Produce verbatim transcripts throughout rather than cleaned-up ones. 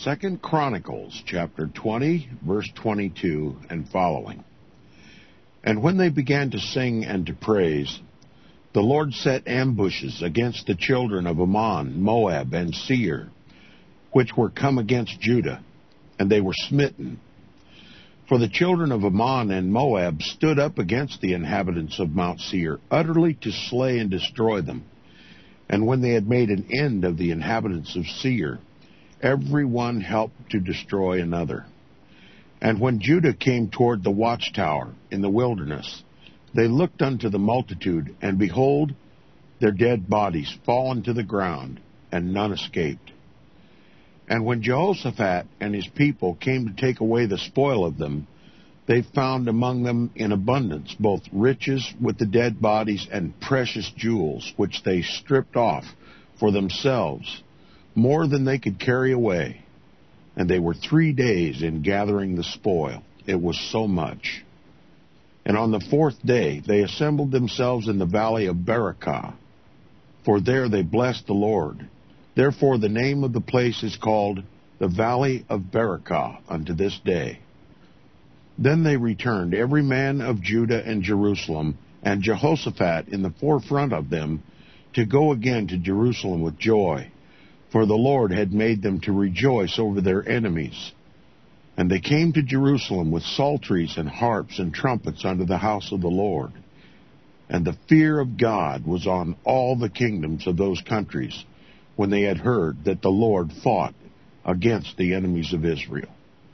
Second Chronicles chapter twenty, verse twenty-two and following. And when they began to sing and to praise, the Lord set ambushes against the children of Ammon, Moab, and Seir, which were come against Judah, and they were smitten. For the children of Ammon and Moab stood up against the inhabitants of Mount Seir, utterly to slay and destroy them. And when they had made an end of the inhabitants of Seir, every one helped to destroy another. And when Judah came toward the watchtower in the wilderness, they looked unto the multitude, and behold, their dead bodies fallen to the ground, and none escaped. And when Jehoshaphat and his people came to take away the spoil of them, they found among them in abundance both riches with the dead bodies and precious jewels, which they stripped off for themselves, more than they could carry away. And they were three days in gathering the spoil. It was so much. And on the fourth day they assembled themselves in the valley of Berakah, for there they blessed the Lord. Therefore the name of the place is called the Valley of Berakah unto this day. Then they returned, every man of Judah and Jerusalem, and Jehoshaphat in the forefront of them, to go again to Jerusalem with joy, for the Lord had made them to rejoice over their enemies. And they came to Jerusalem with psalteries and harps and trumpets unto the house of the Lord. And the fear of God was on all the kingdoms of those countries, when they had heard that the Lord fought against the enemies of Israel.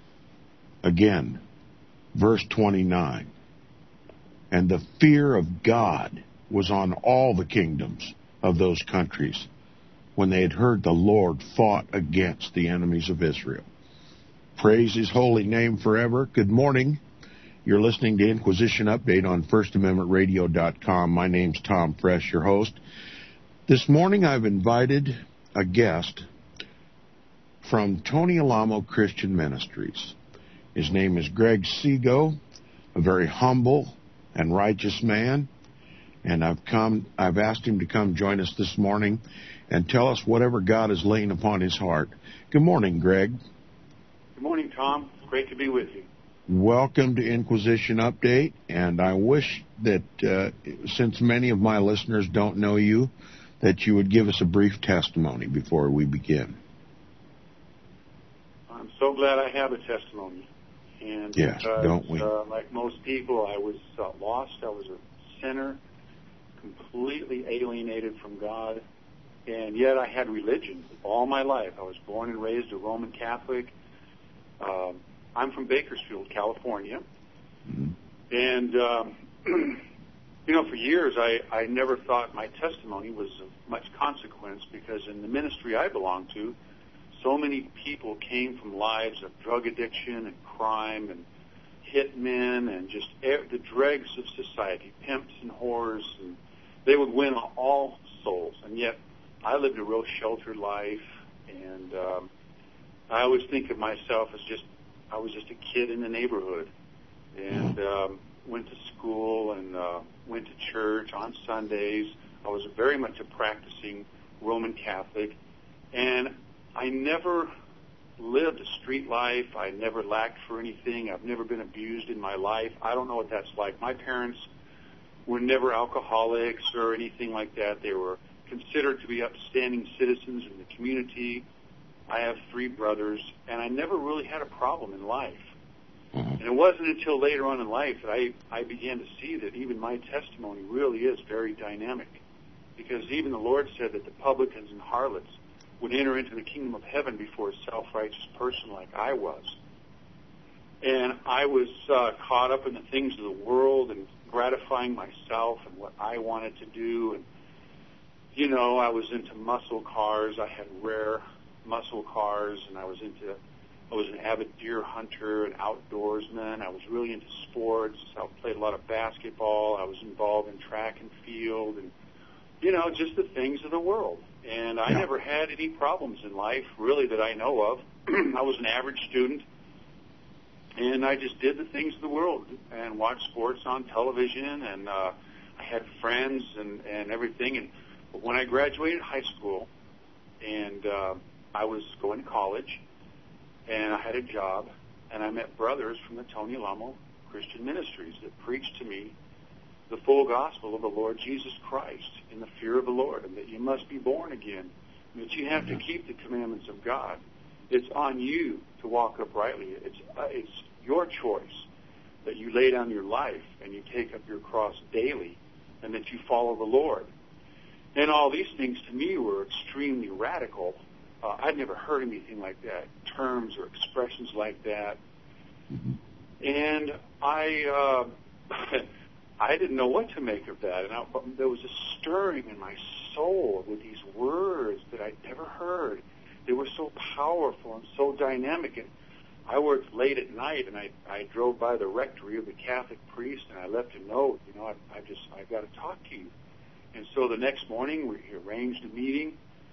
Again, verse twenty-nine. And the fear of God was on all the kingdoms of those countries, when they had heard the Lord fought against the enemies of Israel. Praise his holy name forever. Good morning. You're listening to Inquisition Update on First Amendment Radio dot com. My name's Tom Fresh, your host. This morning I've invited a guest from Tony Alamo Christian Ministries. His name is Greg Sego, a very humble and righteous man. And I've come, I've asked him to come join us this morning and tell us whatever God is laying upon his heart. Good morning, Greg. Good morning, Tom. It's great to be with you. Welcome to Inquisition Update, and I wish that uh, since many of my listeners don't know you, that you would give us a brief testimony before we begin. I'm so glad I have a testimony. And yes, because, don't we? Uh, like most people, I was uh, lost. I was a sinner, completely alienated from God, and yet I had religion all my life. I was born and raised a Roman Catholic. Um, I'm from Bakersfield, California. Mm-hmm. And, um, you know, for years I, I never thought my testimony was of much consequence, because in the ministry I belong to, so many people came from lives of drug addiction and crime and hitmen and just air, the dregs of society, pimps and whores, and they would win all souls. And yet I lived a real sheltered life, and um, I always think of myself as just, I was just a kid in the neighborhood, and um, went to school and uh, went to church on Sundays. I was very much a practicing Roman Catholic, and I never lived a street life. I never lacked for anything. I've never been abused in my life. I don't know what that's like. My parents were never alcoholics or anything like that. They were considered to be upstanding citizens in the community. I have three brothers, and I never really had a problem in life. Mm-hmm. And it wasn't until later on in life that I, I began to see that even my testimony really is very dynamic, because even the Lord said that the publicans and harlots would enter into the kingdom of heaven before a self-righteous person like I was. And I was uh, caught up in the things of the world and gratifying myself and what I wanted to do. And, you know, I was into muscle cars. I had rare muscle cars, and I was into, I was an avid deer hunter and outdoorsman. I was really into sports. I played a lot of basketball. I was involved in track and field and, you know, just the things of the world. And I yeah. never had any problems in life, really, that I know of. I was an average student, and I just did the things of the world and watched sports on television, and uh, I had friends and, and everything. And but when I graduated high school and uh, I was going to college, and I had a job, and I met brothers from the Tony Alamo Christian Ministries that preached to me the full gospel of the Lord Jesus Christ in the fear of the Lord, and that you must be born again, and that you have to keep the commandments of God. It's on you to walk uprightly. It's uh, it's your choice that you lay down your life and you take up your cross daily, and that you follow the Lord. And all these things to me were extremely radical. Uh, I'd never heard anything like that, terms or expressions like that. And I uh, I didn't know what to make of that. And I, there was a stirring in my soul with these words that I'd never heard. They were so powerful and so dynamic. And I worked late at night, and I, I drove by the rectory of the Catholic priest, and I left a note. You know, I, I just, I've got to talk to you. And so the next morning, we arranged a meeting,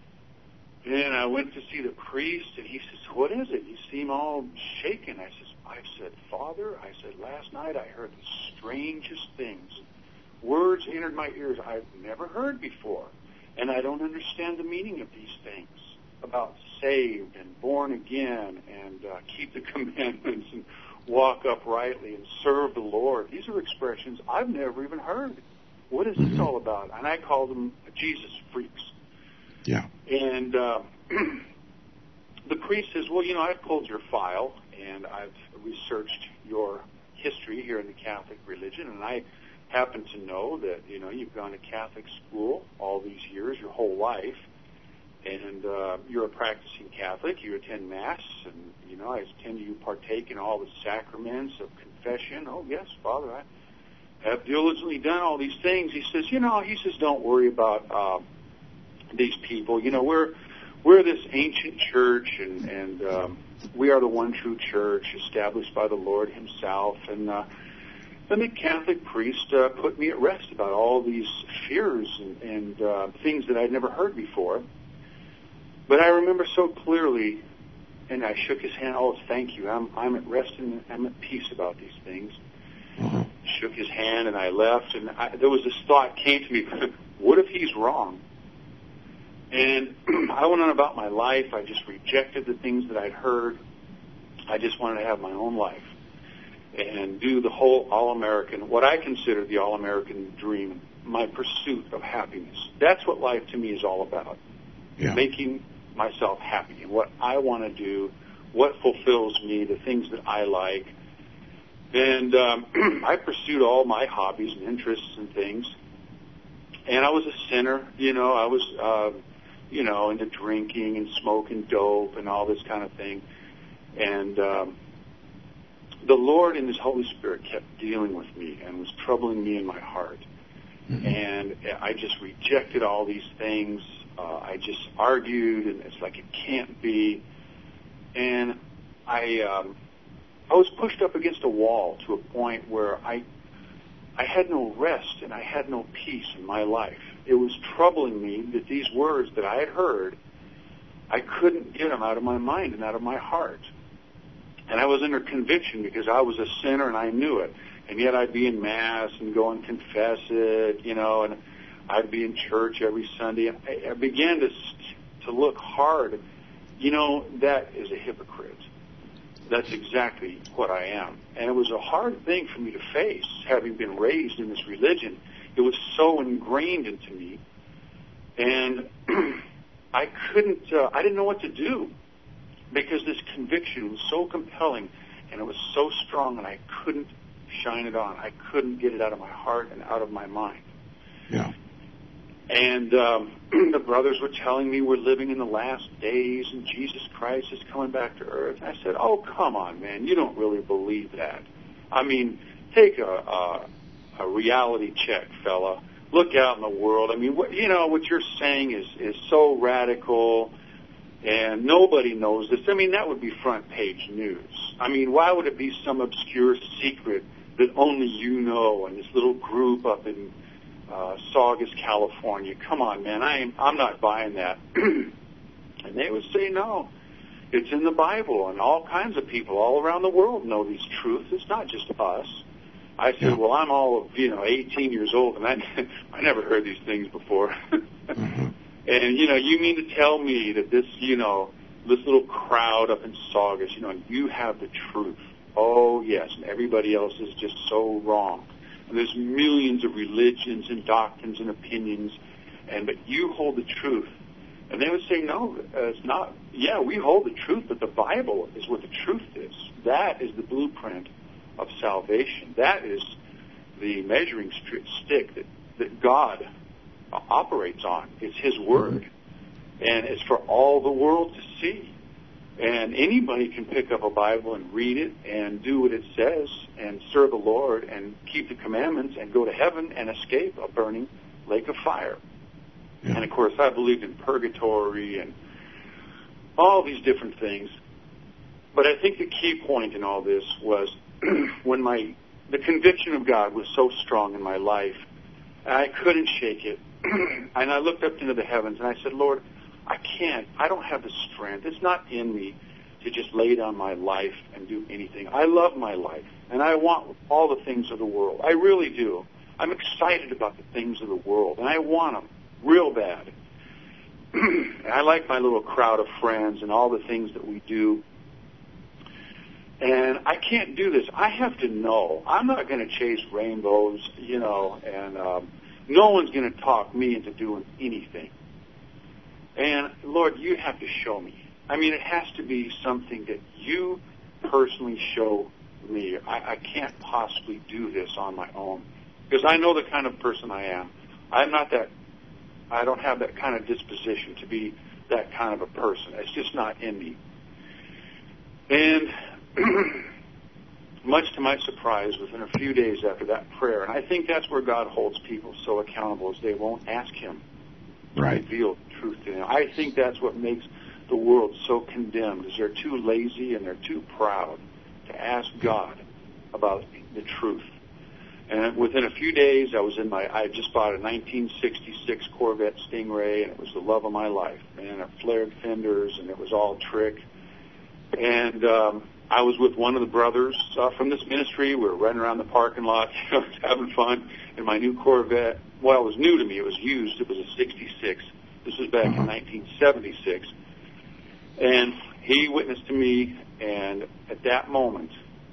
and I went to see the priest, and he says, "What is it? You seem all shaken." I says, I said, "Father," I said, "last night I heard the strangest things. Words entered my ears I've never heard before, and I don't understand the meaning of these things about saved and born again and uh, keep the commandments and walk uprightly and serve the Lord. These are expressions I've never even heard. What is this all about?" And I called them Jesus freaks. Yeah. And uh, the priest says, "Well, you know, I've pulled your file, and I've researched your history here in the Catholic religion, and I happen to know that, you know, you've gone to Catholic school all these years, your whole life, and uh, you're a practicing Catholic. You attend Mass, and, you know, I attend you partake in all the sacraments of confession." "Oh, yes, Father, I have diligently done all these things." He says, "You know," he says, "don't worry about uh, these people. You know, we're we're this ancient church, and, and um, we are the one true church established by the Lord himself." And uh, then the Catholic priest uh, put me at rest about all these fears and, and uh, things that I'd never heard before. But I remember so clearly, and I shook his hand. "Oh, thank you. I'm I'm at rest and I'm at peace about these things." Mm-hmm. Shook his hand, and I left. And I, there was this thought came to me: what if he's wrong? And I went on about my life. I just rejected the things that I'd heard. I just wanted to have my own life and do the whole all-American, what I consider the all-American dream, my pursuit of happiness. That's what life to me is all about. Yeah. Making myself happy and what I want to do, what fulfills me, the things that I like. And um, I pursued all my hobbies and interests and things. And I was a sinner, you know, I was, uh, you know, into drinking and smoking dope and all this kind of thing. And um, the Lord in His Holy Spirit kept dealing with me and was troubling me in my heart. Mm-hmm. And I just rejected all these things. Uh, I just argued, and it's like it can't be. And I, um, I was pushed up against a wall to a point where I, I had no rest and I had no peace in my life. It was troubling me that these words that I had heard, I couldn't get them out of my mind and out of my heart. And I was under conviction because I was a sinner and I knew it. And yet I'd be in Mass and go and confess it, you know, and I'd be in church every Sunday. And I, I began to to look hard. You know, that is a hypocrite. That's exactly what I am. And it was a hard thing for me to face, having been raised in this religion. It was so ingrained into me. And I couldn't, uh, I didn't know what to do because this conviction was so compelling and it was so strong, and I couldn't shine it on. I couldn't get it out of my heart and out of my mind. Yeah. And um, the brothers were telling me we're living in the last days and Jesus Christ is coming back to earth. And I said, "Oh, come on, man. You don't really believe that. I mean, take a, a, a reality check, fella. Look out in the world. I mean, what, you know, what you're saying is, is so radical, and nobody knows this. I mean, that would be front page news. I mean, why would it be some obscure secret that only you know and this little group up in Uh, Saugus, California? Come on, man, I am, I'm not buying that." And they would say, "No, it's in the Bible, and all kinds of people all around the world know these truths. It's not just us." I said, Yeah. "Well, I'm all, you know, eighteen years old, and I, I never heard these things before." Mm-hmm. And, you know, you mean to tell me that this, you know, this little crowd up in Saugus, you know, and you have the truth. Oh, yes, and everybody else is just so wrong. And there's millions of religions and doctrines and opinions, and but you hold the truth. And they would say, no, uh, it's not. Yeah, we hold the truth, but the Bible is what the truth is. That is the blueprint of salvation. That is the measuring st- stick that, that God uh, operates on. It's His Word. And it's for all the world to see. And anybody can pick up a Bible and read it and do what it says and serve the Lord and keep the commandments and go to heaven and escape a burning lake of fire. Yeah. And, of course, I believed in purgatory and all these different things. But I think the key point in all this was when my the conviction of God was so strong in my life, I couldn't shake it. And I looked up into the heavens and I said, Lord, I can't. I don't have the strength. It's not in me to just lay down my life and do anything. I love my life, and I want all the things of the world. I really do. I'm excited about the things of the world, and I want them real bad. And I like my little crowd of friends and all the things that we do. And I can't do this. I have to know. I'm not going to chase rainbows, you know, and um, no one's going to talk me into doing anything. And, Lord, you have to show me. I mean, it has to be something that you personally show me. I, I can't possibly do this on my own because I know the kind of person I am. I'm not that, I don't have that kind of disposition to be that kind of a person. It's just not in me. And much to my surprise, within a few days after that prayer, and I think that's where God holds people so accountable, is they won't ask Him right. to reveal truth to them. I think that's what makes the world so condemned, is they're too lazy and they're too proud to ask God about the truth. And within a few days, I was in my, I just bought a nineteen sixty-six Corvette Stingray, and it was the love of my life. And it flared fenders, and it was all trick. And um, I was with one of the brothers uh, from this ministry. We were running around the parking lot, you know, having fun in my new Corvette. Well, it was new to me. It was used. It was a sixty-six. This was back in nineteen seventy-six. And he witnessed to me, and at that moment,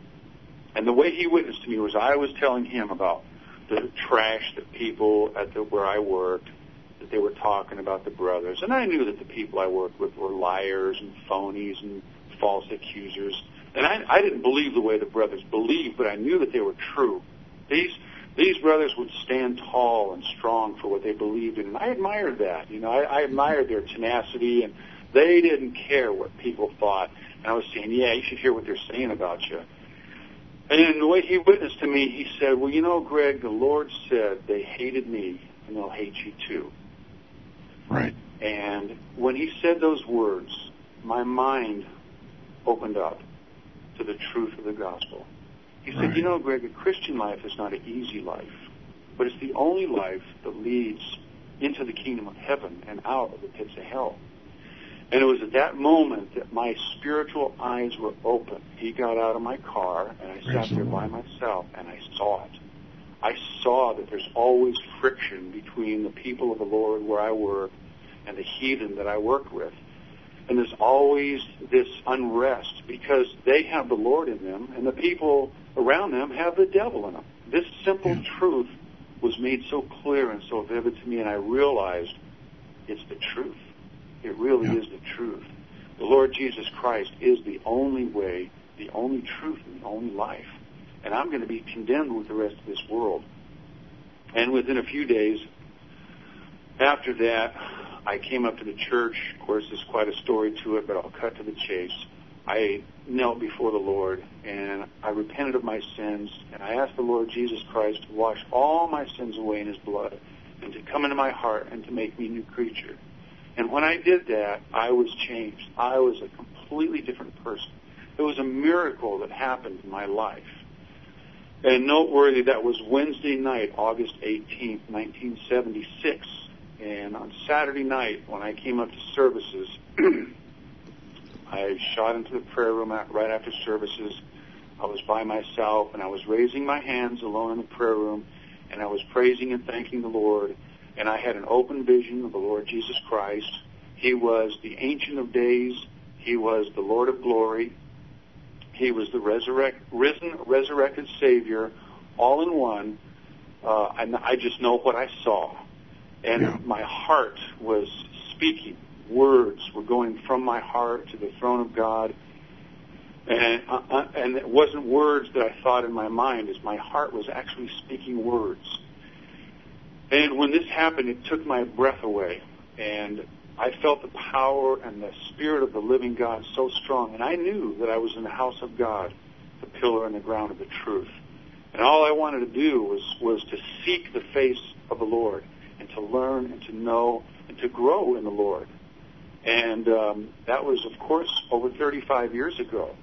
and the way he witnessed to me was I was telling him about the trash that people at the, where I worked, that they were talking about the brothers. And I knew that the people I worked with were liars and phonies and false accusers. And I, I didn't believe the way the brothers believed, but I knew that they were true. These These brothers would stand tall and strong for what they believed in, and I admired that. You know, I, I admired their tenacity, and they didn't care what people thought. And I was saying, yeah, you should hear what they're saying about you. And the way he witnessed to me, he said, well, you know, Greg, the Lord said they hated me, and they'll hate you too. Right. And when he said those words, my mind opened up to the truth of the gospel. He said, right. You know, Greg, a Christian life is not an easy life, but it's the only life that leads into the kingdom of heaven and out of the pits of hell. And it was at that moment that my spiritual eyes were open. He got out of my car, and I sat there by myself, and I saw it. I saw that there's always friction between the people of the Lord where I work and the heathen that I work with. And there's always this unrest because they have the Lord in them, and the people around them have the devil in them. This simple yeah. truth was made so clear and so vivid to me, and I realized it's the truth. It really yeah. is the truth. The Lord Jesus Christ is the only way, the only truth, and the only life. And I'm going to be condemned with the rest of this world. And within a few days after that, I came up to the church. Of course, there's quite a story to it, but I'll cut to the chase. I knelt before the Lord, and I repented of my sins, and I asked the Lord Jesus Christ to wash all my sins away in His blood and to come into my heart and to make me a new creature. And when I did that, I was changed. I was a completely different person. It was a miracle that happened in my life. And noteworthy, that was Wednesday night, August eighteenth, nineteen seventy-six. And on Saturday night, when I came up to services, I shot into the prayer room right after services. I was by myself, and I was raising my hands alone in the prayer room, and I was praising and thanking the Lord. And I had an open vision of the Lord Jesus Christ. He was the Ancient of Days. He was the Lord of glory. He was the resurrect, risen, resurrected Savior, all in one. Uh, and I just know what I saw. And Yeah. my heart was speaking. Words were going from my heart to the throne of God. And uh, and it wasn't words that I thought in my mind, as my heart was actually speaking words. And when this happened, it took my breath away. And I felt the power and the Spirit of the living God so strong. And I knew that I was in the house of God, the pillar and the ground of the truth. And all I wanted to do was, was to seek the face of the Lord and to learn and to know and to grow in the Lord. And um, that was, of course, over thirty-five years ago.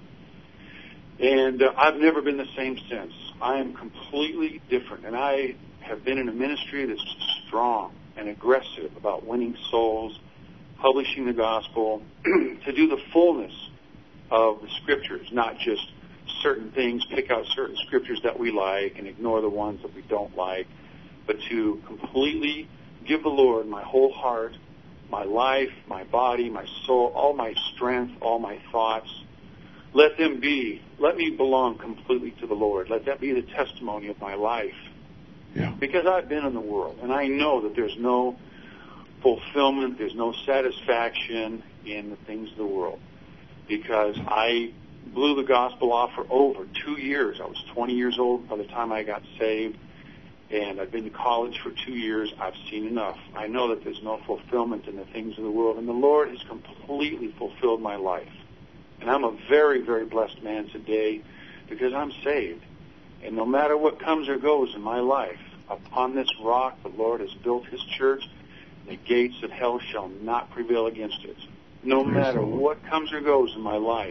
And uh, I've never been the same since. I am completely different. And I have been in a ministry that's strong and aggressive about winning souls, publishing the gospel, to do the fullness of the Scriptures, not just certain things, pick out certain Scriptures that we like and ignore the ones that we don't like, but to completely give the Lord my whole heart, my life, my body, my soul, all my strength, all my thoughts. Let them be, let me belong completely to the Lord. Let that be the testimony of my life. Yeah. Because I've been in the world, and I know that there's no fulfillment, there's no satisfaction in the things of the world. Because I blew the gospel off for over two years. I was twenty years old by the time I got saved, and I've been to college for two years. I've seen enough. I know that there's no fulfillment in the things of the world, and the Lord has completely fulfilled my life. And I'm a very, very blessed man today because I'm saved. And no matter what comes or goes in my life, upon this rock the Lord has built his church. The gates of hell shall not prevail against it. No matter what comes or goes in my life.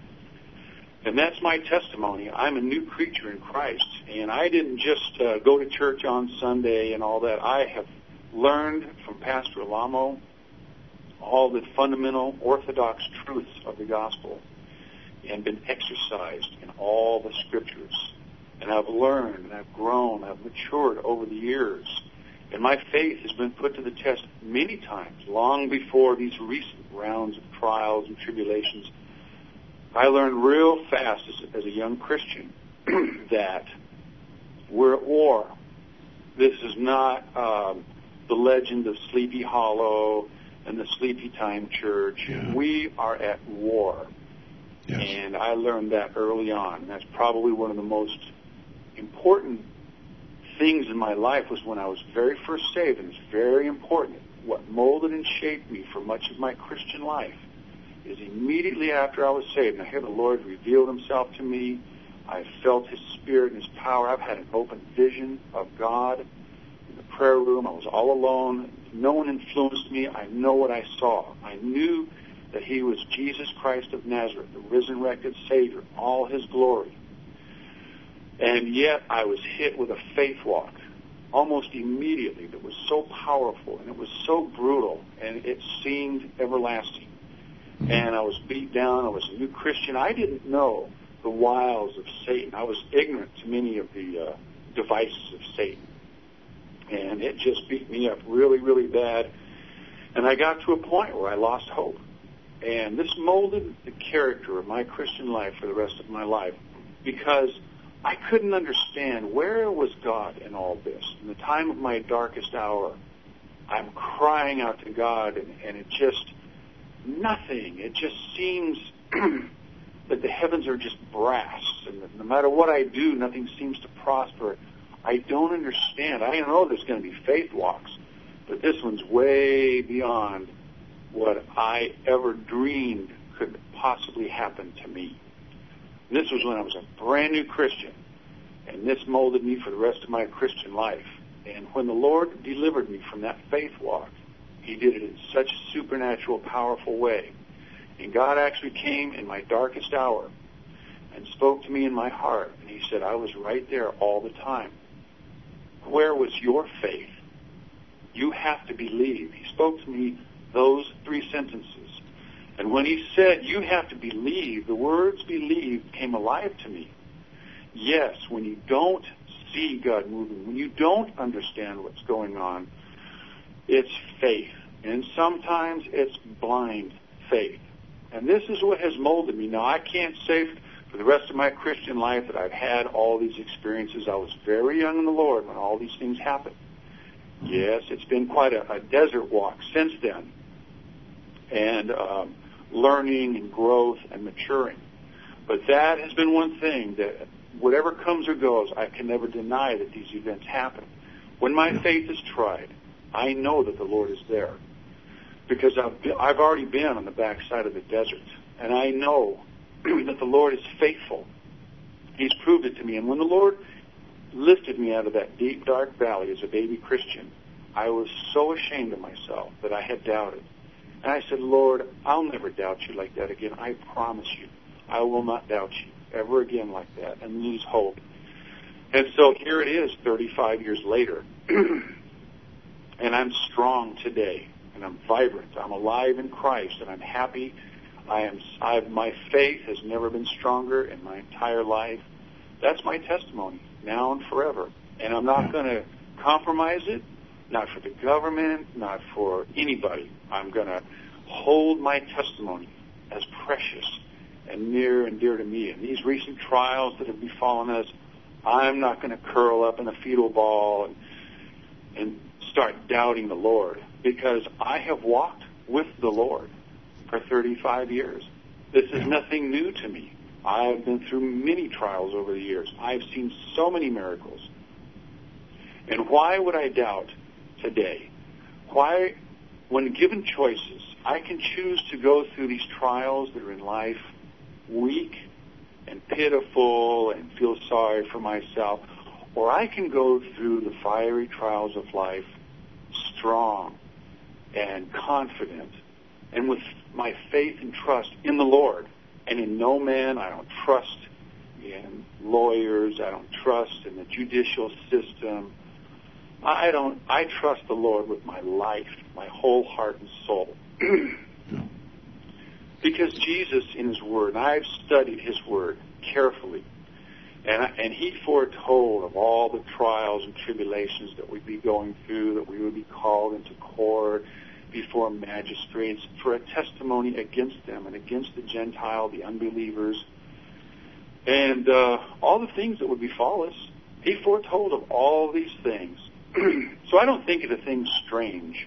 And that's my testimony. I'm a new creature in Christ. And I didn't just uh, go to church on Sunday and all that. I have learned from Pastor Alamo all the fundamental orthodox truths of the gospel and been exercised in all the Scriptures. And I've learned and I've grown, I've matured over the years. And my faith has been put to the test many times, long before these recent rounds of trials and tribulations. I learned real fast as, as a young Christian that we're at war. This is not um, the legend of Sleepy Hollow and the Sleepy Time Church. Yeah. We are at war. Yes. And I learned that early on. That's probably one of the most important things in my life was when I was very first saved, and it's very important. What molded and shaped me for much of my Christian life is immediately after I was saved, and I hear the Lord revealed himself to me. I felt his Spirit and his power. I've had an open vision of God in the prayer room. I was all alone. No one influenced me. I know what I saw. I knew that he was Jesus Christ of Nazareth, the resurrected Savior, all his glory. And yet I was hit with a faith walk almost immediately that was so powerful, and it was so brutal, and it seemed everlasting. And I was beat down. I was a new Christian. I didn't know the wiles of Satan. I was ignorant to many of the uh, devices of Satan. And it just beat me up really, really bad. And I got to a point where I lost hope. And this molded the character of my Christian life for the rest of my life, because I couldn't understand where was God in all this. In the time of my darkest hour, I'm crying out to God, and, and it just, nothing. It just seems that the heavens are just brass, and that no matter what I do, nothing seems to prosper. I don't understand. I know there's going to be faith walks, but this one's way beyond what I ever dreamed could possibly happen to me. And this was when I was a brand new Christian, and this molded me for the rest of my Christian life. And when the Lord delivered me from that faith walk, he did it in such a supernatural, powerful way. And God actually came in my darkest hour and spoke to me in my heart, and he said, I was right there all the time. Where was your faith? You have to believe. He spoke to me those three sentences. And when he said, you have to believe, the words believe came alive to me. Yes, when you don't see God moving, when you don't understand what's going on, it's faith. And sometimes it's blind faith. And this is what has molded me. Now, I can't say for the rest of my Christian life that I've had all these experiences. I was very young in the Lord when all these things happened. Yes, it's been quite a, a desert walk since then. And um, learning and growth and maturing. But that has been one thing that whatever comes or goes, I can never deny that these events happen. When my faith is tried, I know that the Lord is there because I've, been, I've already been on the backside of the desert, and I know that the Lord is faithful. He's proved it to me. And when the Lord lifted me out of that deep, dark valley as a baby Christian, I was so ashamed of myself that I had doubted. And I said, Lord, I'll never doubt you like that again. I promise you. I will not doubt you ever again like that and lose hope. And so here it is thirty-five years later. And I'm strong today. And I'm vibrant. I'm alive in Christ. And I'm happy. I am. I've, my faith has never been stronger in my entire life. That's my testimony now and forever. And I'm not going to compromise it. Not for the government. Not for anybody. I'm going to hold my testimony as precious and near and dear to me. And these recent trials that have befallen us, I'm not going to curl up in a fetal ball and, and start doubting the Lord, because I have walked with the Lord for thirty-five years. This is nothing new to me. I have been through many trials over the years. I've seen so many miracles. And why would I doubt today? Why, when given choices, I can choose to go through these trials that are in life weak and pitiful and feel sorry for myself, or I can go through the fiery trials of life strong and confident and with my faith and trust in the Lord and in no man. I don't trust in lawyers. I don't trust in the judicial system. I don't. I trust the Lord with my life, my whole heart and soul. Because Jesus in His Word, and I've studied His Word carefully, and, I, and He foretold of all the trials and tribulations that we'd be going through, that we would be called into court before magistrates for a testimony against them and against the Gentile, the unbelievers, and uh, all the things that would befall us. He foretold of all these things. So I don't think it a thing strange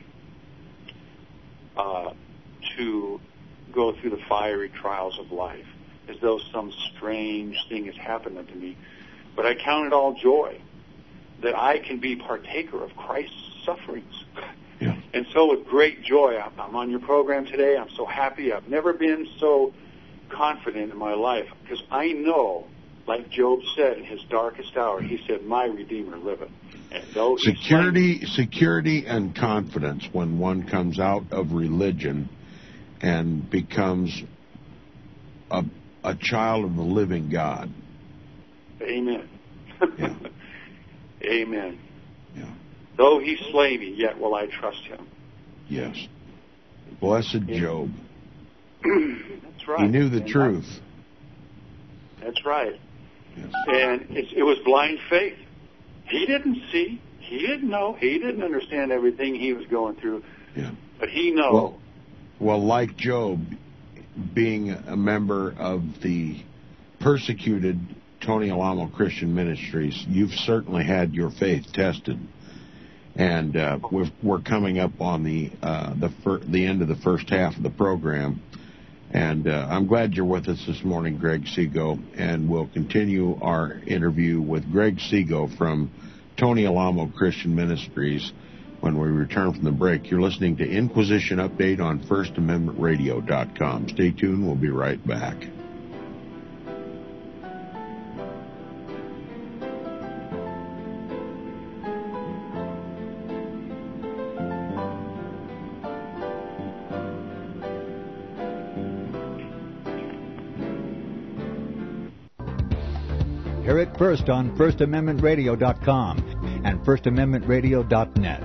uh, to go through the fiery trials of life as though some strange thing has happened unto me. But I count it all joy that I can be partaker of Christ's sufferings. Yeah. And so with great joy, I'm, I'm on your program today. I'm so happy. I've never been so confident in my life because I know, like Job said in his darkest hour, he said, my Redeemer liveth. And though security, security and confidence when one comes out of religion and becomes a, a child of the living God. Amen. Yeah. Amen. Yeah. Though he slay me, yet will I trust him. Yes. Blessed Job. That's right. He knew the and truth. I, that's right. Yes. And it, it was blind faith. He didn't see. He didn't know. He didn't understand everything he was going through. Yeah. But he knows. Well, well, like Job, being a member of the persecuted Tony Alamo Christian Ministries, you've certainly had your faith tested. And uh, we've, we're coming up on the uh, the fir- the end of the first half of the program. And uh, I'm glad you're with us this morning, Greg Seago. And we'll continue our interview with Greg Seago from Tony Alamo Christian Ministries when we return from the break. You're listening to Inquisition Update on First Amendment Radio dot com. Stay tuned. We'll be right back. Hear it first on First Amendment Radio dot com and First Amendment Radio dot net.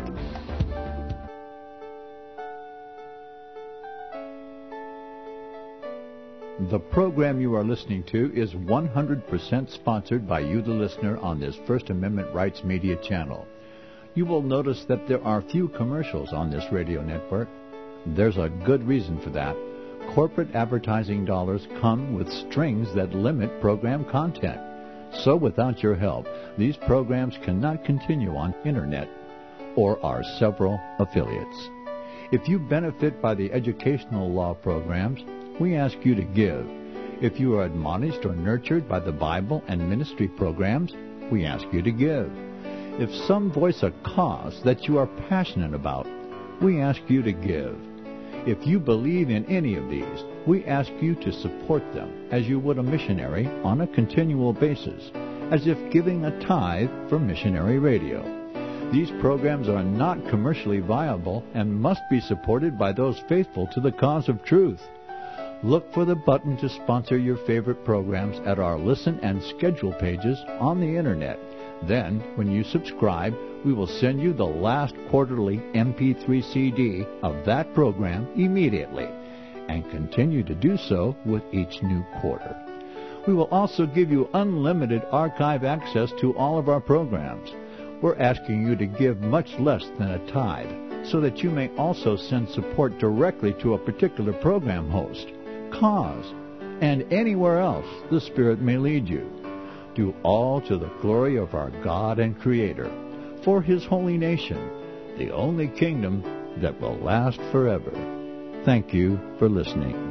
The program you are listening to is one hundred percent sponsored by you, the listener, on this First Amendment Rights Media channel. You will notice that there are few commercials on this radio network. There's a good reason for that. corporate advertising dollars come with strings that limit program content. So without your help, these programs cannot continue on Internet or our several affiliates. If you benefit by the educational law programs, we ask you to give. If you are admonished or nurtured by the Bible and ministry programs, we ask you to give. If some voice a cause that you are passionate about, we ask you to give. If you believe in any of these, we ask you to support them as you would a missionary on a continual basis, as if giving a tithe for missionary radio. These programs are not commercially viable and must be supported by those faithful to the cause of truth. Look for the button to sponsor your favorite programs at our listen and schedule pages on the Internet. Then, when you subscribe, we will send you the last quarterly M P three C D of that program immediately, and continue to do so with each new quarter. We will also give you unlimited archive access to all of our programs. We're asking you to give much less than a tithe, so that you may also send support directly to a particular program host, cause, and anywhere else the Spirit may lead you. Do all to the glory of our God and Creator, for His holy nation, the only kingdom that will last forever. Thank you for listening.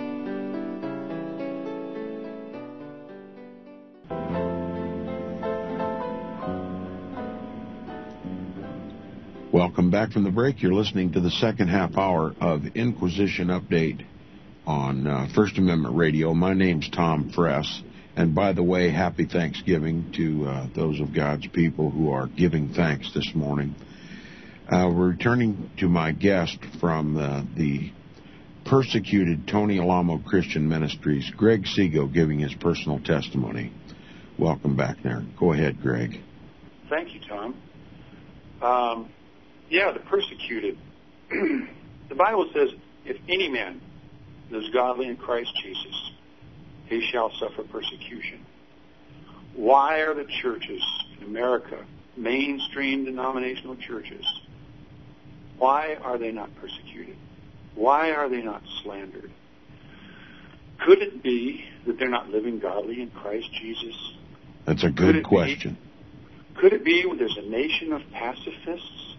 Welcome back from the break. You're listening to the second half hour of Inquisition Update on uh, First Amendment Radio. My name's Tom Fress. And by the way, happy Thanksgiving to uh, those of God's people who are giving thanks this morning. Uh, we're returning to my guest from uh, the persecuted Tony Alamo Christian Ministries, Greg Segal, giving his personal testimony. Welcome back there. Go ahead, Greg. Thank you, Tom. Um, yeah, the persecuted. The Bible says, if any man is godly in Christ Jesus, he shall suffer persecution. Why are the churches in America, mainstream denominational churches, why are they not persecuted? Why are they not slandered? Could it be that they're not living godly in Christ Jesus? That's a good question. Be, could it be when there's a nation of pacifists?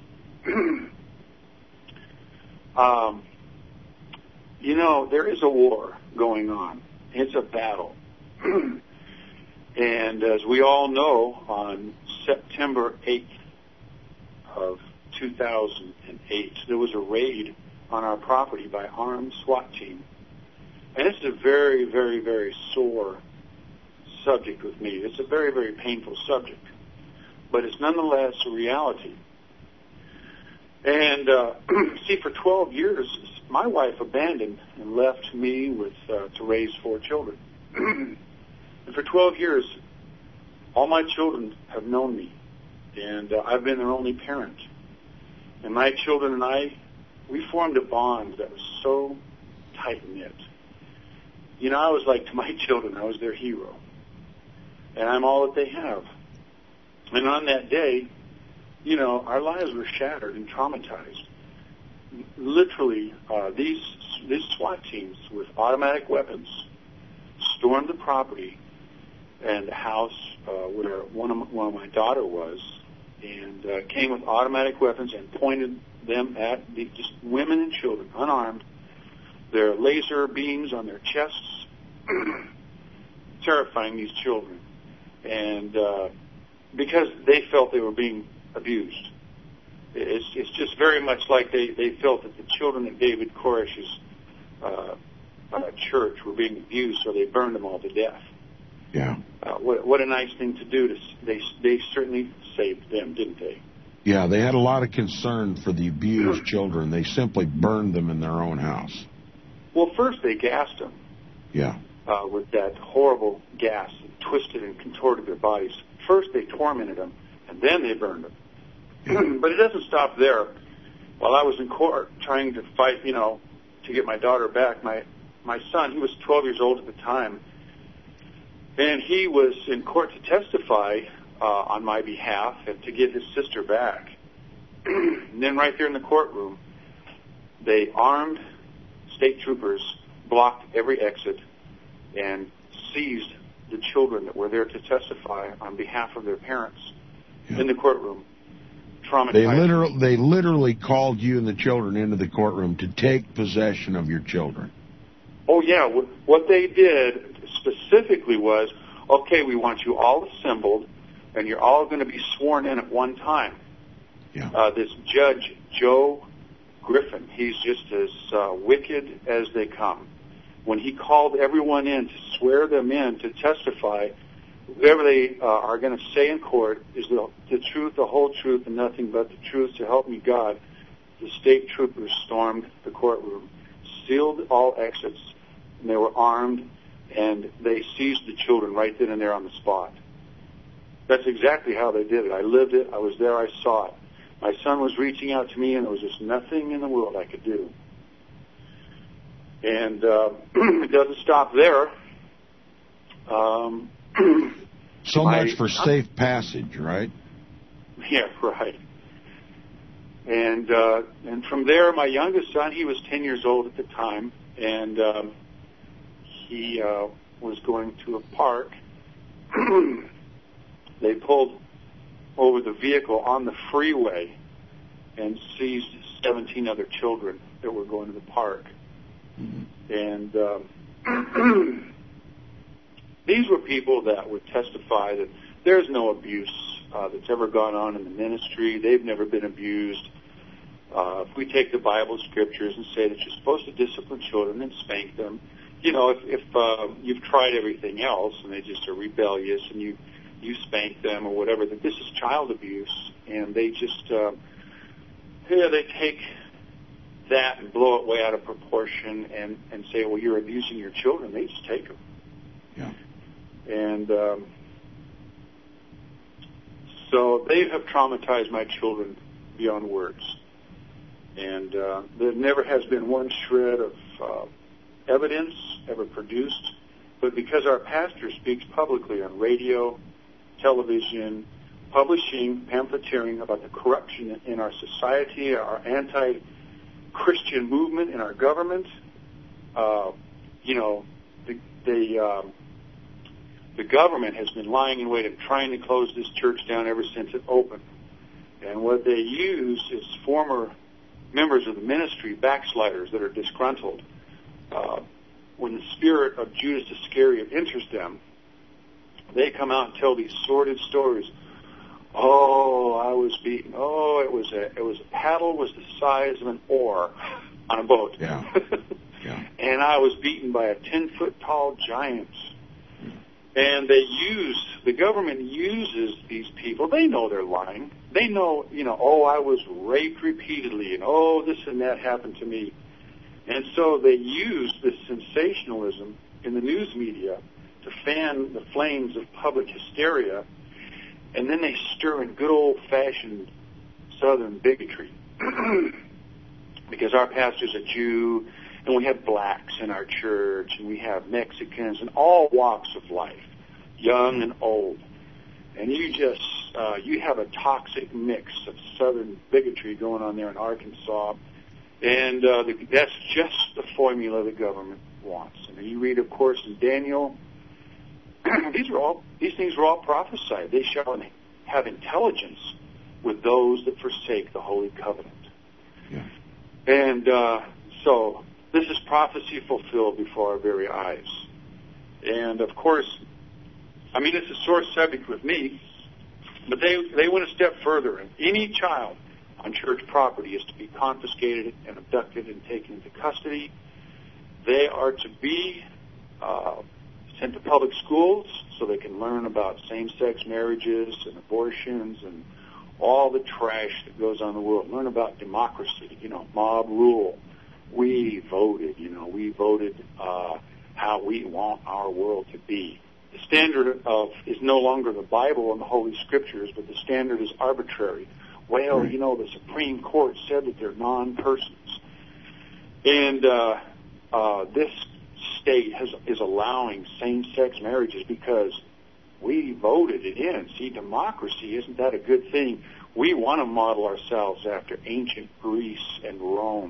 um, you know, there is a war going on. It's a battle. And as we all know, on September eighth of two thousand eight, there was a raid on our property by armed SWAT team. And it's a very, very, very sore subject with me. It's a very, very painful subject. But it's nonetheless a reality. And, uh, see, for twelve years, my wife abandoned and left me with uh, to raise four children. And for twelve years, all my children have known me. And uh, I've been their only parent. And my children and I, we formed a bond that was so tight-knit. You know, I was like to my children, I was their hero. And I'm all that they have. And on that day, you know, our lives were shattered and traumatized. Literally, uh, these these SWAT teams with automatic weapons stormed the property and the house uh, where one of, one of my daughter was, and uh, came with automatic weapons and pointed them at the, just women and children, unarmed, their laser beams on their chests, terrifying these children. And uh, because they felt they were being abused. It's, it's just very much like they, they felt that the children at David Koresh's uh, uh, church were being abused, so they burned them all to death. Yeah. Uh, what, what a nice thing to do. To, they, they certainly saved them, didn't they? Yeah, they had a lot of concern for the abused children. They simply burned them in their own house. Well, first they gassed them. Yeah. Uh, with that horrible gas that twisted and contorted their bodies. First they tormented them, and then they burned them. Yeah. But it doesn't stop there. While I was in court trying to fight, you know, to get my daughter back, my, my son, he was twelve years old at the time, and he was in court to testify uh, on my behalf and to get his sister back. And then right there in the courtroom, they armed state troopers blocked every exit and seized the children that were there to testify on behalf of their parents yeah. in the courtroom. Traumatized. They literally, they literally called you and the children into the courtroom to take possession of your children. Oh, yeah. What they did specifically was, okay, we want you all assembled, and you're all going to be sworn in at one time. Yeah. Uh, this judge, Joe Griffin, he's just as uh, wicked as they come. When he called everyone in to swear them in to testify, whatever they uh, are going to say in court is the, the truth, the whole truth, and nothing but the truth, so help me God. The state troopers stormed the courtroom, sealed all exits, and they were armed, and they seized the children right then and there on the spot. That's exactly how they did it. I lived it. I was there. I saw it. My son was reaching out to me, and there was just nothing in the world I could do. And uh, it doesn't stop there. Um, so much for safe passage, right? Yeah, right. And uh, and from there, my youngest son, he was ten years old at the time, and um, he uh, was going to a park. They pulled over the vehicle on the freeway and seized seventeen other children that were going to the park. Mm-hmm. And um, these were people that would testify that there's no abuse uh, that's ever gone on in the ministry. They've never been abused. Uh, if we take the Bible scriptures and say that you're supposed to discipline children and spank them, you know, if, if uh, you've tried everything else and they just are rebellious and you you spank them or whatever, that this is child abuse, and they just, uh, yeah, they take that and blow it way out of proportion and, and say, well, you're abusing your children. They just take them. Yeah. And um, so they have traumatized my children beyond words. And uh, there never has been one shred of uh, evidence ever produced, but because our pastor speaks publicly on radio, television, publishing, pamphleteering about the corruption in our society, our anti-Christian movement in our government, uh, you know, the the, um, the government has been lying in wait and trying to close this church down ever since it opened. And what they use is former members of the ministry, backsliders that are disgruntled. Uh, when the spirit of Judas Iscariot enters them, they come out and tell these sordid stories. Oh, I was beaten. Oh, it was a it was a paddle was the size of an oar on a boat. Yeah. Yeah. And I was beaten by a ten foot tall giant. And they use the government uses these people. They know they're lying. They know, you know, oh, I was raped repeatedly, and oh, this and that happened to me. And so they use this sensationalism in the news media to fan the flames of public hysteria, and then they stir in good old-fashioned Southern bigotry. Because our pastor's a Jew, and we have blacks in our church, and we have Mexicans, and all walks of life, young and old. And you just, uh, you have a toxic mix of Southern bigotry going on there in Arkansas, and uh, the, that's just the formula the government wants. And you read, of course, in Daniel, these are all these things were all prophesied. They shall have intelligence with those that forsake the holy covenant. Yeah. And uh, so this is prophecy fulfilled before our very eyes. And of course, I mean, it's a sore subject with me, but they they went a step further. And any child on church property is to be confiscated and abducted and taken into custody. They are to be uh, sent to public schools so they can learn about same-sex marriages and abortions and all the trash that goes on in the world. Learn about democracy, you know, mob rule. We voted, you know, we voted uh, how we want our world to be. The standard of is no longer the Bible and the Holy Scriptures, but the standard is arbitrary. Well, you know, the Supreme Court said that they're non-persons. And uh, uh, this state has, is allowing same-sex marriages because we voted it in. See, democracy, isn't that a good thing? We want to model ourselves after ancient Greece and Rome,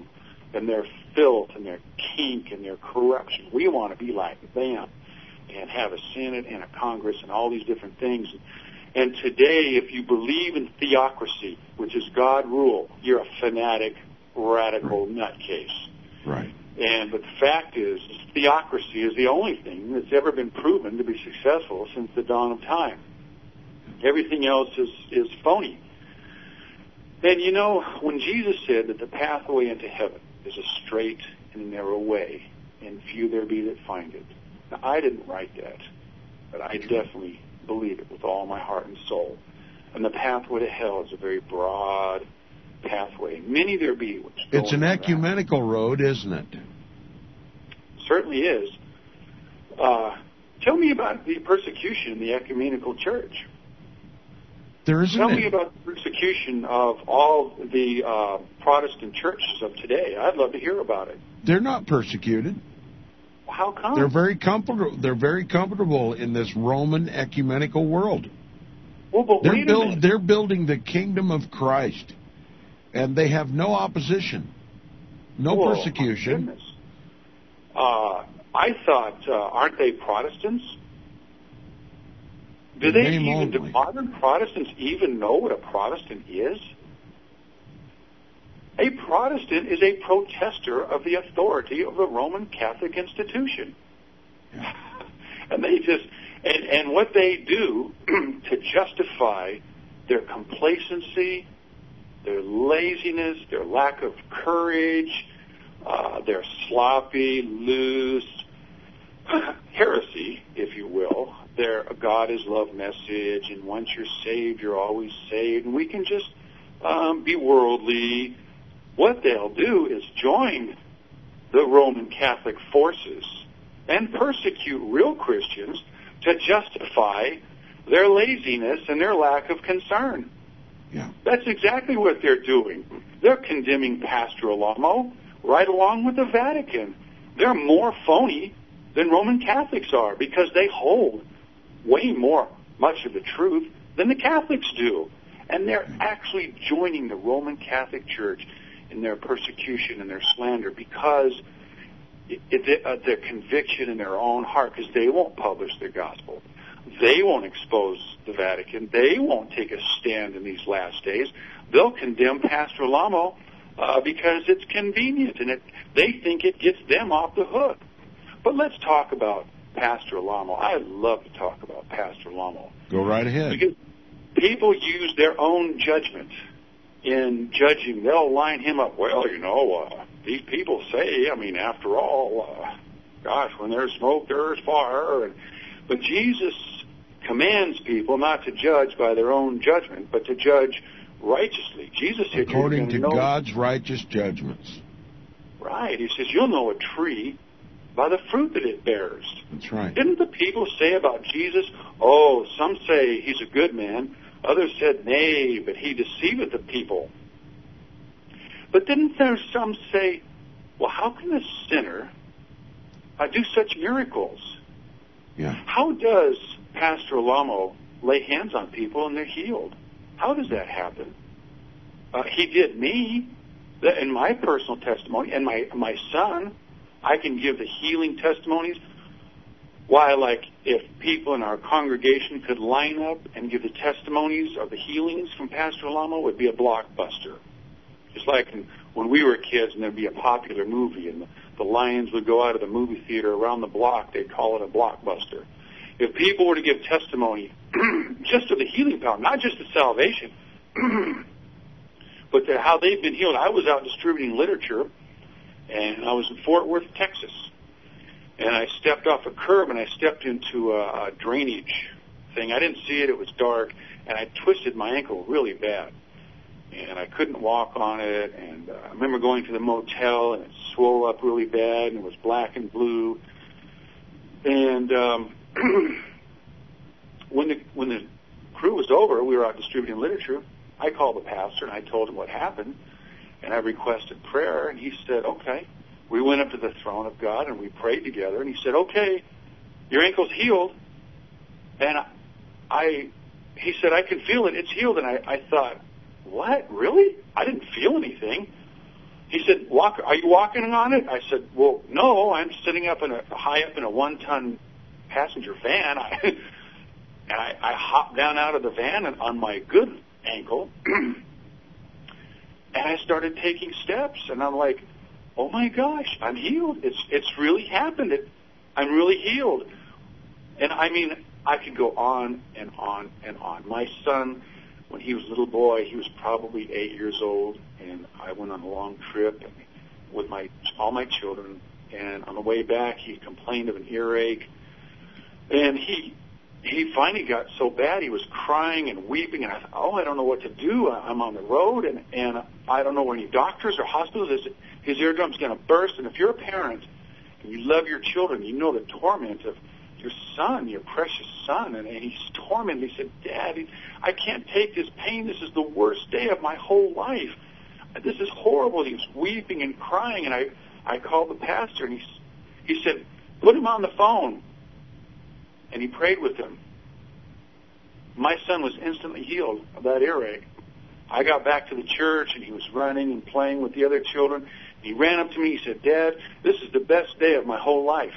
and their filth and their kink and their corruption. We want to be like them and have a Senate and a Congress and all these different things. And today, if you believe in theocracy, which is God rule, you're a fanatic, radical nutcase. Right. And but the fact is, theocracy is the only thing that's ever been proven to be successful since the dawn of time. Everything else is, is phony. And you know, when Jesus said that the pathway into heaven is a straight and a narrow way, and few there be that find it. Now, I didn't write that, but I definitely believe it with all my heart and soul. And the pathway to hell is a very broad pathway. Many there be which go It's an ecumenical road, isn't it? Certainly is. Uh, tell me about the persecution in the ecumenical church. There isn't Tell any. me about the persecution of all the uh, Protestant churches of today. I'd love to hear about it. They're not persecuted. How come? They're very comfortable. They're very comfortable in this Roman ecumenical world. Well, but They're wait a build, minute. They're building the kingdom of Christ, and they have no opposition, no Whoa, persecution. my goodness. Uh, I thought, uh, aren't they Protestants? Do they Name even? Do only. modern Protestants even know what a Protestant is? A Protestant is a protester of the authority of the Roman Catholic institution. Yeah. And they just, and, and what they do to justify their complacency, their laziness, their lack of courage, uh, their sloppy, loose heresy, if you will, their God is love message, and once you're saved, you're always saved, and we can just um, be worldly. What they'll do is join the Roman Catholic forces and persecute real Christians to justify their laziness and their lack of concern. Yeah. That's exactly what they're doing. They're condemning Pastor Alamo right along with the Vatican. They're more phony than Roman Catholics are because they hold way more, much of the truth than the Catholics do. And they're actually joining the Roman Catholic Church in their persecution and their slander because it, it, uh, their conviction in their own heart, because they won't publish their gospel. They won't expose the Vatican. They won't take a stand in these last days. They'll condemn Pastor Alamo uh, because it's convenient and it, they think it gets them off the hook. But let's talk about Pastor Alamo. I love to talk about Pastor Alamo. Go right ahead. Because people use their own judgment in judging. They'll line him up. Well, you know, uh, these people say, I mean, after all, uh, gosh, when there's smoke, there's fire. And, but Jesus commands people not to judge by their own judgment, but to judge righteously. Jesus said, According to know, God's righteous judgments. Right. He says, you'll know a tree by the fruit that it bears. That's right. Didn't the people say about Jesus, oh, some say he's a good man, others said, nay, but he deceiveth the people. But didn't there some say, well, how can a sinner uh, do such miracles? Yeah. How does Pastor Alamo lay hands on people and they're healed? How does that happen? Uh, he did me, in my personal testimony, and my my son. I can give the healing testimonies. Why, like, if people in our congregation could line up and give the testimonies of the healings from Pastor Alamo, it would be a blockbuster. Just like when we were kids and there'd be a popular movie and the, the lions would go out of the movie theater around the block, they'd call it a blockbuster. If people were to give testimony just of the healing power, not just the salvation, but to how they've been healed. I was out distributing literature, and I was in Fort Worth, Texas, and I stepped off a curb and I stepped into a, a drainage thing. I didn't see it. It was dark, and I twisted my ankle really bad, and I couldn't walk on it. And uh, I remember going to the motel, and it swelled up really bad, and it was black and blue. And um, when the when the crew was over, we were out distributing literature. I called the pastor, and I told him what happened. And I requested prayer, and he said, okay. We went up to the throne of God, and we prayed together, and he said, okay, your ankle's healed. And I, I he said, I can feel it. It's healed. And I, I thought, what? Really? I didn't feel anything. he said, "Walk, are you walking on it?" I said, "Well, no, I'm sitting up in a high up in a one-ton passenger van." I, and I, I hopped down out of the van and on my good ankle, and I started taking steps. And I'm like, "Oh my gosh, I'm healed! It's it's really happened. It, I'm really healed." And I mean, I could go on and on and on. My son, when he was a little boy, he was probably eight years old, and I went on a long trip with my all my children. And on the way back, he complained of an earache, and he he finally got so bad he was crying and weeping. And I thought, oh, I don't know what to do. I'm on the road, and and I don't know where any doctors or hospitals. His, his eardrum's going to burst. And if you're a parent and you love your children, you know the torment of your son, your precious son, and, and he's tormented. He said, "Dad, I can't take this pain. This is the worst day of my whole life. This is horrible." He was weeping and crying, and I, I called the pastor, and he, he said, "Put him on the phone." And he prayed with him. My son was instantly healed of that earache. I got back to the church, and he was running and playing with the other children. He ran up to me. He said, "Dad, this is the best day of my whole life."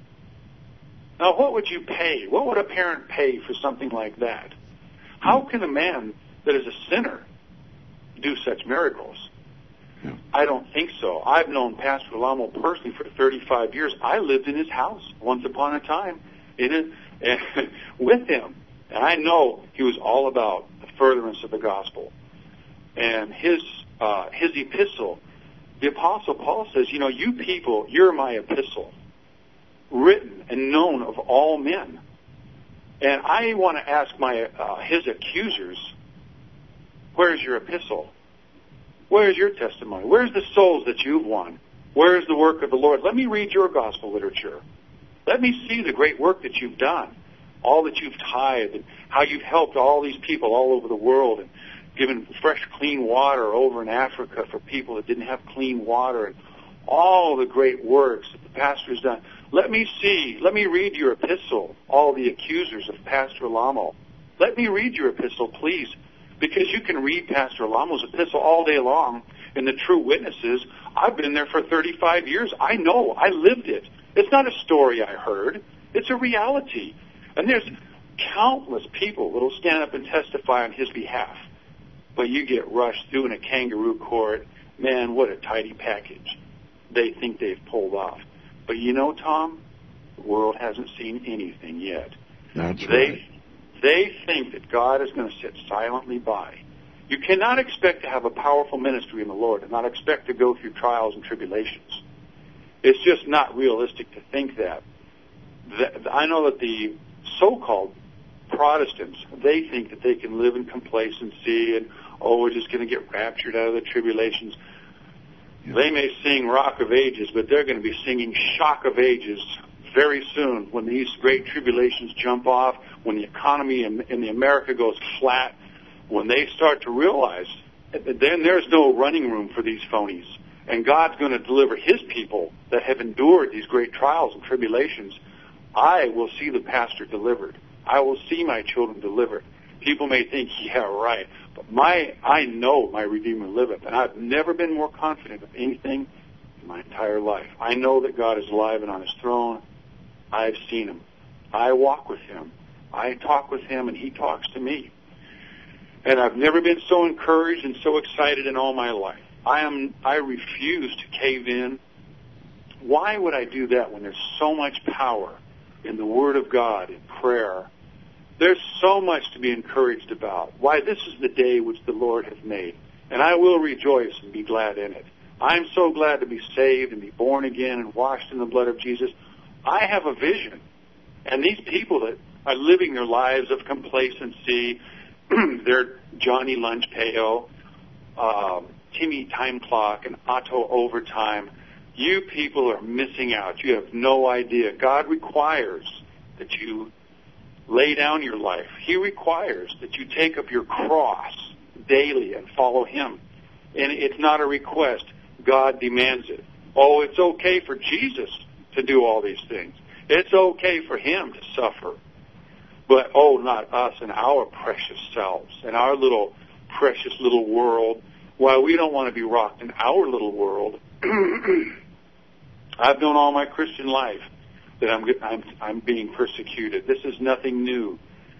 Now, what would you pay? What would a parent pay for something like that? How can a man that is a sinner do such miracles? Yeah. I don't think so. I've known Pastor Alamo personally for thirty-five years. I lived in his house once upon a time in it, and with him. And I know he was all about the furtherance of the gospel. And his uh, his epistle, the Apostle Paul says, you know, you people, you're my epistle, written and known of all men. And I want to ask my uh, his accusers, where's your epistle? Where's your testimony? Where's the souls that you've won? Where's the work of the Lord? Let me read your gospel literature. Let me see the great work that you've done, all that you've tithed, and how you've helped all these people all over the world and given fresh, clean water over in Africa for people that didn't have clean water, and all the great works that the pastor's done. Let me see, let me read your epistle, all the accusers of Pastor Alamo. Let me read your epistle, please, because you can read Pastor Alamo's epistle all day long, and the true witnesses, I've been there for thirty-five years. I know, I lived it. It's not a story I heard. It's a reality. And there's countless people that will stand up and testify on his behalf. But you get rushed through in a kangaroo court. Man, what a tidy package they think they've pulled off. But you know, Tom, the world hasn't seen anything yet. That's they, right. They think that God is going to sit silently by. You cannot expect to have a powerful ministry in the Lord and not expect to go through trials and tribulations. It's just not realistic to think that. I know that the so-called Protestants, they think that they can live in complacency and, oh, we're just going to get raptured out of the tribulations. Yeah. They may sing Rock of Ages, but they're going to be singing Shock of Ages very soon when these great tribulations jump off, when the economy in, in the America goes flat, when they start to realize that then there's no running room for these phonies. And God's going to deliver his people that have endured these great trials and tribulations. I will see the pastor delivered. I will see my children delivered. People may think, yeah, right. But my, I know my Redeemer liveth, and I've never been more confident of anything in my entire life. I know that God is alive and on his throne. I've seen him. I walk with him. I talk with him, and he talks to me. And I've never been so encouraged and so excited in all my life. I am. I refuse to cave in. Why would I do that when there's so much power in the Word of God, in prayer? There's so much to be encouraged about. Why, this is the day which the Lord hath made, and I will rejoice and be glad in it. I'm so glad to be saved and be born again and washed in the blood of Jesus. I have a vision, and these people that are living their lives of complacency, they're Johnny Lunch Pail, um, Timmy Time Clock, and Otto Overtime. You people are missing out. You have no idea. God requires that you lay down your life. He requires that you take up your cross daily and follow him. And it's not a request. God demands it. Oh, it's okay for Jesus to do all these things. It's okay for him to suffer. But, oh, not us and our precious selves and our little precious little world. while we don't want to be rocked in our little world, I've known all my Christian life that I'm, I'm, I'm being persecuted. This is nothing new.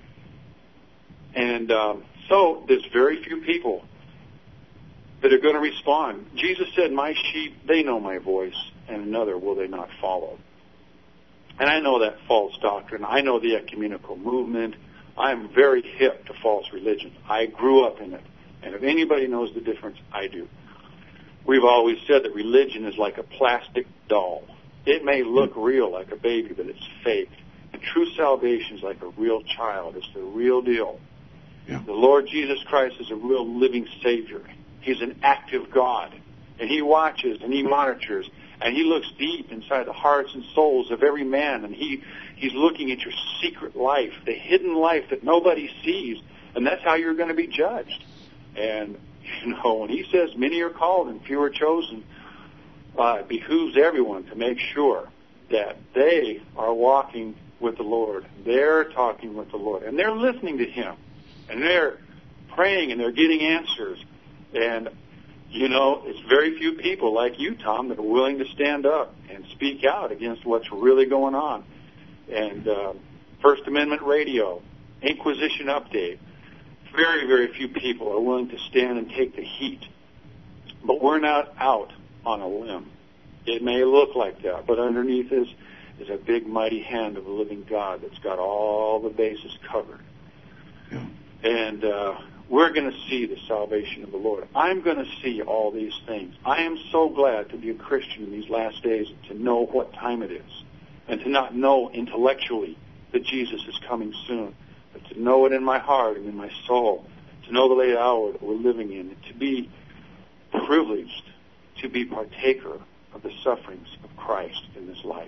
And um, so there's very few people that are going to respond. Jesus said, my sheep, they know my voice, and another will they not follow. And I know that false doctrine. I know the ecumenical movement. I'm very hip to false religion. I grew up in it. And if anybody knows the difference, I do. We've always said that religion is like a plastic doll. It may look real like a baby, but it's fake. And true salvation is like a real child. It's the real deal. Yeah. The Lord Jesus Christ is a real living Savior. He's an active God. And He watches and He monitors. And He looks deep inside the hearts and souls of every man. And he, He's looking at your secret life, the hidden life that nobody sees. And that's how you're going to be judged. And, you know, when He says many are called and few are chosen, uh, it behooves everyone to make sure that they are walking with the Lord. They're talking with the Lord. And they're listening to Him. And they're praying and they're getting answers. And, you know, it's very few people like you, Tom, that are willing to stand up and speak out against what's really going on. And uh, First Amendment Radio, Inquisition Update, very, very few people are willing to stand and take the heat. But we're not out on a limb. It may look like that, but underneath is, is a big, mighty hand of the living God that's got all the bases covered. Yeah. And uh, we're going to see the salvation of the Lord. I'm going to see all these things. I am so glad to be a Christian in these last days, to know what time it is, and to not know intellectually that Jesus is coming soon, but to know it in my heart and in my soul, to know the late hour that we're living in, and to be privileged to be partaker of the sufferings of Christ in this life.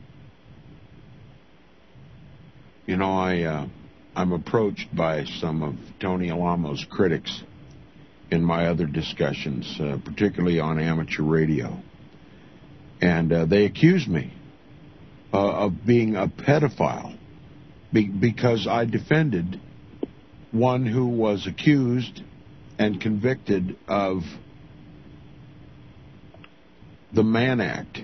You know, I... Uh... I'm approached by some of Tony Alamo's critics in my other discussions, uh, particularly on amateur radio. And uh, they accuse me uh, of being a pedophile be- because I defended one who was accused and convicted of the Mann Act,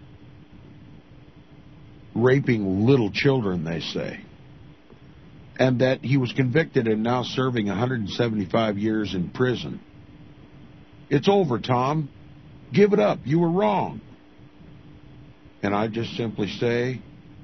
raping little children, they say. And that he was convicted and now serving one hundred seventy-five years in prison. It's over, Tom. Give it up. You were wrong. And I just simply say,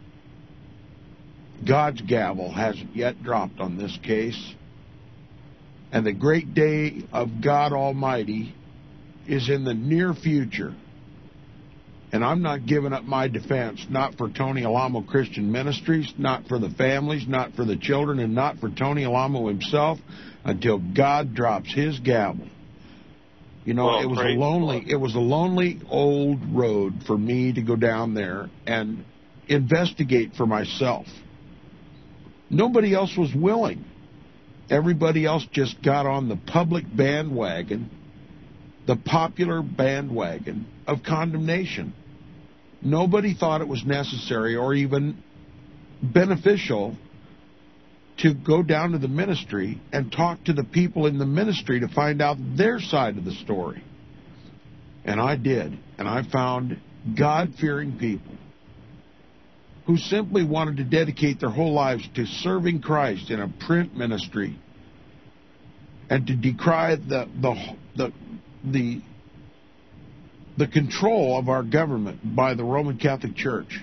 God's gavel hasn't yet dropped on this case. And the great day of God Almighty is in the near future. And I'm not giving up my defense, not for Tony Alamo Christian Ministries, not for the families, not for the children, and not for Tony Alamo himself, until God drops His gavel. You know, well, it was a lonely, it was a lonely old road for me to go down there and investigate for myself. Nobody else was willing. Everybody else just got on the public bandwagon, the popular bandwagon of condemnation. Nobody thought it was necessary or even beneficial to go down to the ministry and talk to the people in the ministry to find out their side of the story. And I did. And I found God-fearing people who simply wanted to dedicate their whole lives to serving Christ in a print ministry and to decry the the the the the control of our government by the Roman Catholic Church,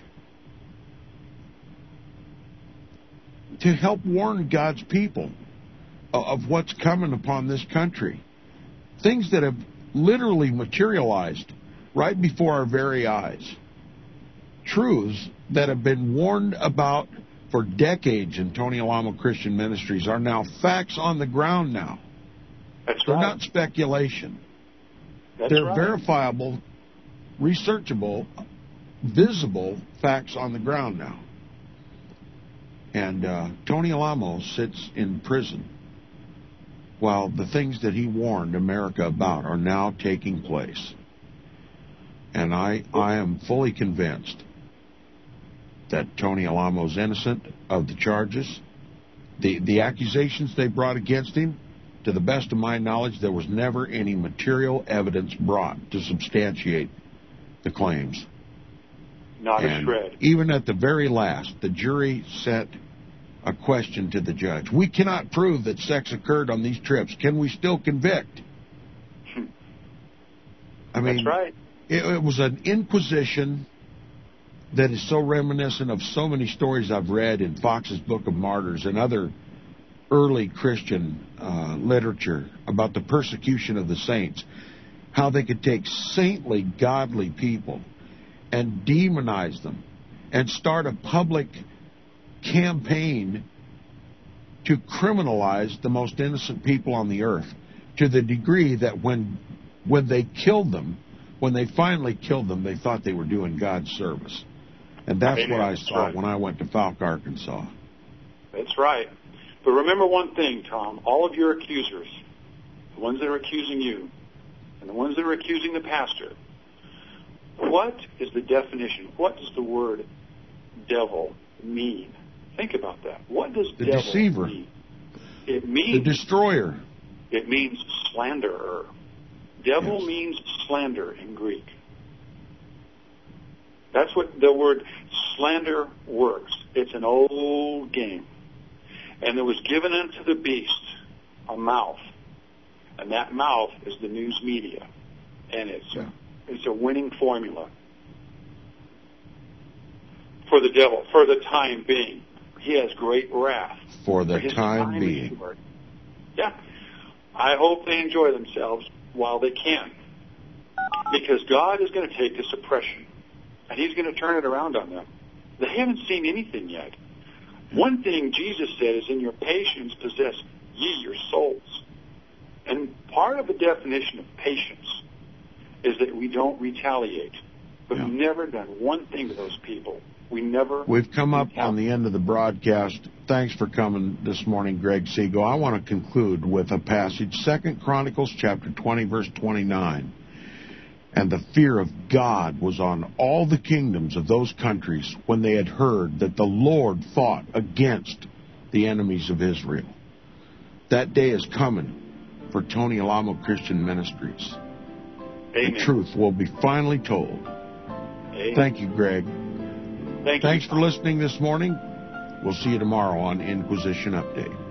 to help warn God's people of what's coming upon this country. Things that have literally materialized right before our very eyes. Truths that have been warned about for decades in Tony Alamo Christian Ministries are now facts on the ground now. That's They're right. not speculation. That's They're right. verifiable, researchable, visible facts on the ground now. And uh, Tony Alamo sits in prison while the things that he warned America about are now taking place. And I, I am fully convinced that Tony Alamo's innocent of the charges. The, the accusations they brought against him to the best of my knowledge, there was never any material evidence brought to substantiate the claims. Not and a shred. Even at the very last, the jury sent a question to the judge. We cannot prove that sex occurred on these trips. Can we still convict? I mean, That's right. It, it was an inquisition that is so reminiscent of so many stories I've read in Fox's Book of Martyrs and other early Christian uh, literature about the persecution of the saints, how they could take saintly, godly people and demonize them and start a public campaign to criminalize the most innocent people on the earth, to the degree that when when they killed them, when they finally killed them, they thought they were doing God's service. And that's Amen. what I That's saw right. when I went to Falk, Arkansas. That's right. But remember one thing, Tom. All of your accusers, the ones that are accusing you, and the ones that are accusing the pastor, what is the definition? What does the word devil mean? Think about that. What does The devil deceiver. mean? It The means destroyer. it means slanderer. Devil Yes. means slander in Greek. That's what the word slander works. It's an old game. And there was given unto the beast a mouth. And that mouth is the news media. And it's, Yeah. it's a winning formula for the devil, for the time being. He has great wrath. For the For his time is being. short. Yeah. I hope they enjoy themselves while they can. Because God is going to take this oppression, and he's going to turn it around on them. They haven't seen anything yet. One thing Jesus said is, in your patience possess ye your souls. And part of the definition of patience is that we don't retaliate. But Yeah. we've never done one thing to those people. We never... We've come up on the end of the broadcast. Thanks for coming this morning, Greg Siegel. I want to conclude with a passage, Second Chronicles chapter twenty, verse twenty-nine. And the fear of God was on all the kingdoms of those countries when they had heard that the Lord fought against the enemies of Israel. That day is coming for Tony Alamo Christian Ministries. Amen. The truth will be finally told. Amen. Thank you, Greg. Thank Thanks you. for listening this morning. We'll see you tomorrow on Inquisition Update.